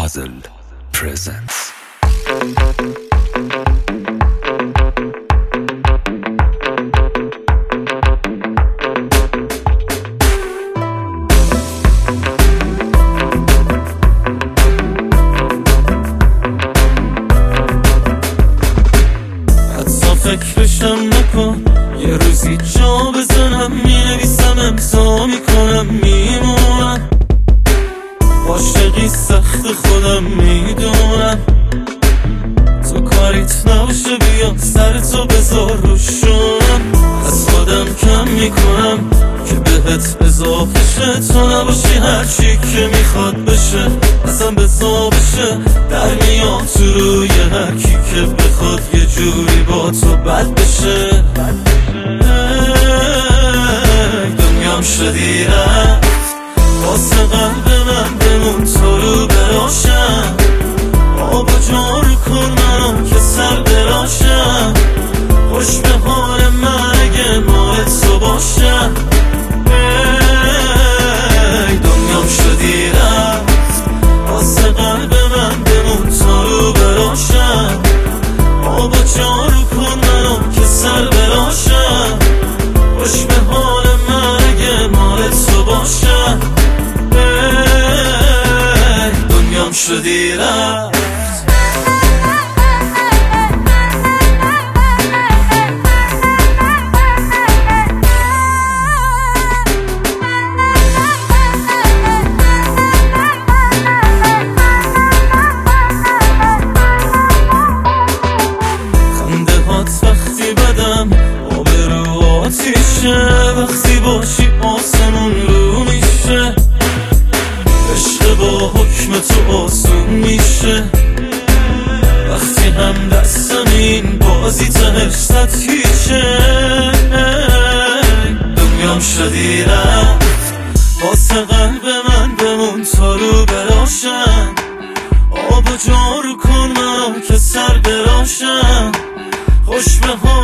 Puzzle presents. فکرشم نکن یه روزی جا بزنم، مینویسم امضا میکنم میمونم، عاشقی سخت خودم میدونم، تو کاریت نباشه بیا سرتو بذار روشونم، از خودم کم میکنم که بهت اضافه شه، تو نباشی هرچی که میخواد بشه اصلا بزا بشه، در میام تو روی هرکی که بخواد یه جوری با تو بد بشه. دنیام شدی رفت واسه قلب من، بمون تو رو براشم، آب و جارو کن منو که سر براشم، خوش به حال من اگه مال تو باشم. دنیام شدی رفت واسه قلب من، بمون تو رو براشم، آب و جارو کن منو که سر براشم، خوش به حال من اگه مال تو باشم. دنیام شدی رفت. وقتی بدم آبرو آتیشه، وقتی باشی آسمون رو میشه، عشق با حکم تو آسون میشه، وقتی هم دستم این بازی تهش سطحیشه. دنیام شدی رفت واسه قلب من، بمون تا رو براشم، آب و جارو کن منو که سر براشم، خوش به